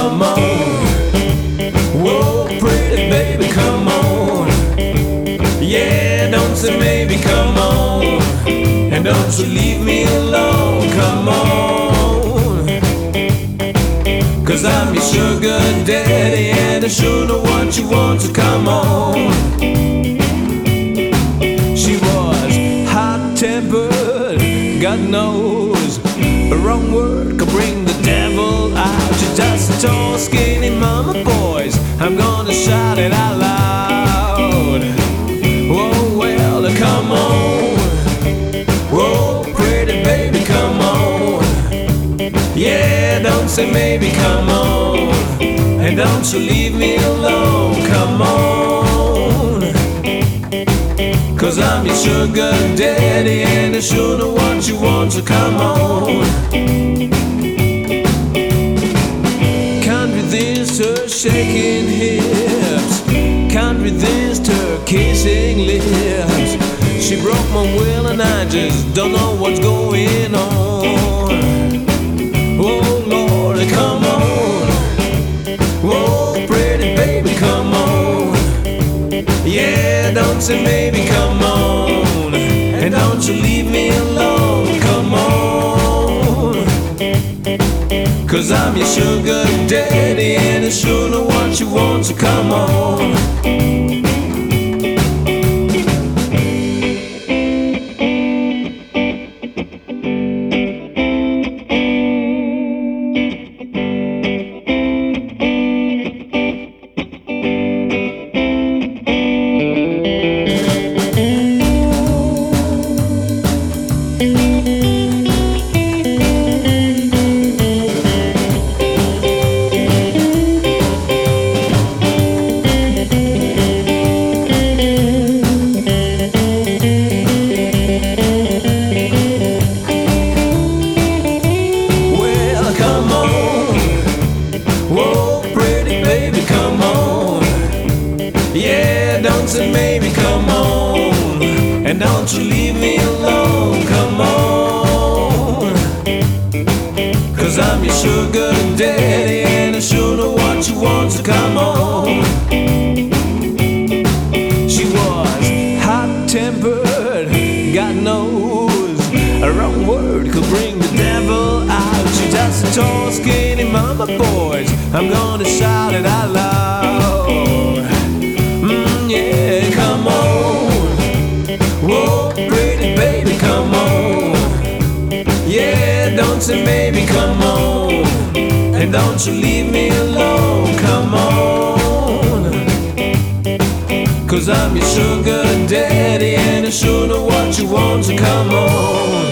come on. Whoa, pretty baby, come on. Yeah, don't say maybe, come on. And don't you leave me alone, come on. 'Cause I'm your sugar daddy, and I sure know what you want, so come on. She was hot-tempered, God knows a wrong word could bring the devil out. She's just a tall, skinny mama, boys, I'm gonna shout it out loud. Oh well, come on. Whoa, pretty baby, come on. Yeah, don't say maybe, come on. And don't you leave me alone, come on. 'Cause I'm your sugar daddy, and I sure know what you want, so come on. Can't resist her shaking hips, can't resist her kissing lips. She broke my will and I just don't know what's going on. Oh Lord, come on. Whoa, pretty baby, come on. Yeah, don't say maybe, come on. And don't you leave me alone, come on. 'Cause I'm your sugar daddy, and I sure know what you want, so come on. Yeah, don't say maybe, come on. And don't you leave me alone, come on. 'Cause I'm your sugar daddy, and I sure know what you want, so come on. She was hot-tempered, God knows a wrong word could bring the devil out. She's just a tall, skinny mama, boys, I'm gonna shout it out loud. Yeah, come on. Whoa, pretty baby, come on. Yeah, don't say maybe, come on. And don't you leave me alone, come on. 'Cause I'm your sugar daddy, and I sure know what you want, so come on.